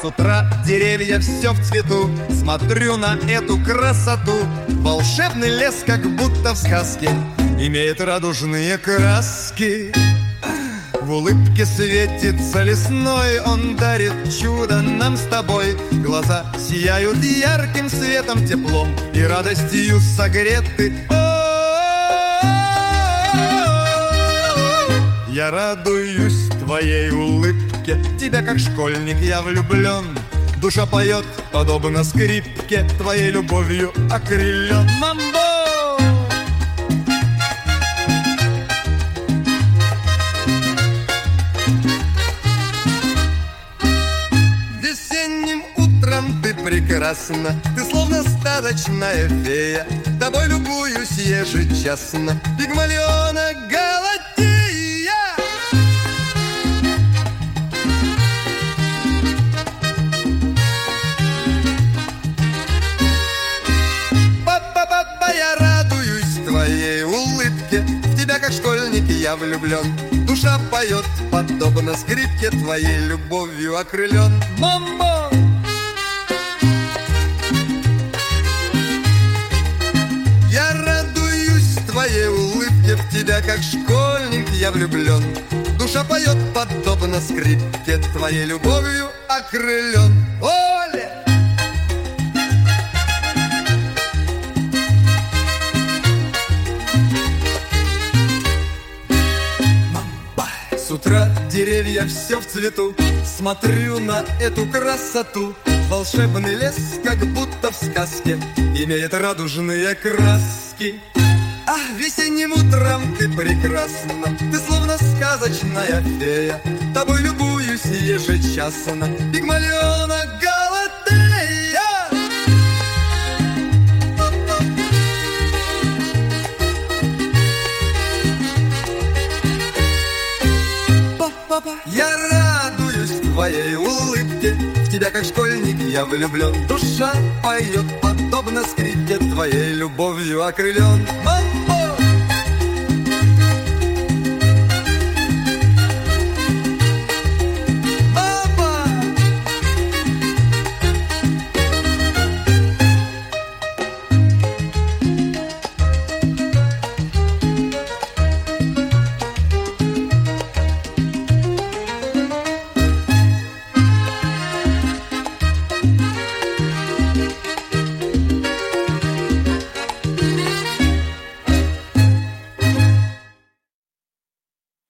утра деревья все в цвету. Смотрю на эту красоту. Волшебный лес, как будто в сказке, имеет радужные краски. В улыбке светится лесной, он дарит чудо нам с тобой. Глаза сияют ярким светом, теплом и радостью согреты. Я радуюсь твоей улыбке, тебя как школьник я влюблен. Душа поет, подобно скрипке, твоей любовью окрылен. Мамбо! Весенним утром ты прекрасна, ты словно сказочная фея. Тобой любуюсь ежечасно, Пигмалиона Галатея. Я радуюсь твоей улыбке, в тебя как школьник я влюблен. Душа поет, подобно скрипке, твоей любовью окрылен. Мамбо! Я радуюсь твоей улыбке, в тебя как школьник я влюблен. Душа поет, подобно скрипке, твоей любовью окрылен. Оля! С утра деревья все в цвету. Смотрю на эту красоту. Волшебный лес, как будто в сказке, имеет радужные краски. Весенним утром ты прекрасна, ты словно сказочная фея. Тобой любуюсь ежечасно, Пигмалиона Галатея. Я радуюсь твоей улыбке, в тебя как школьник я влюблен. Душа поет, подобно скрипке, твоей любовью окрылен.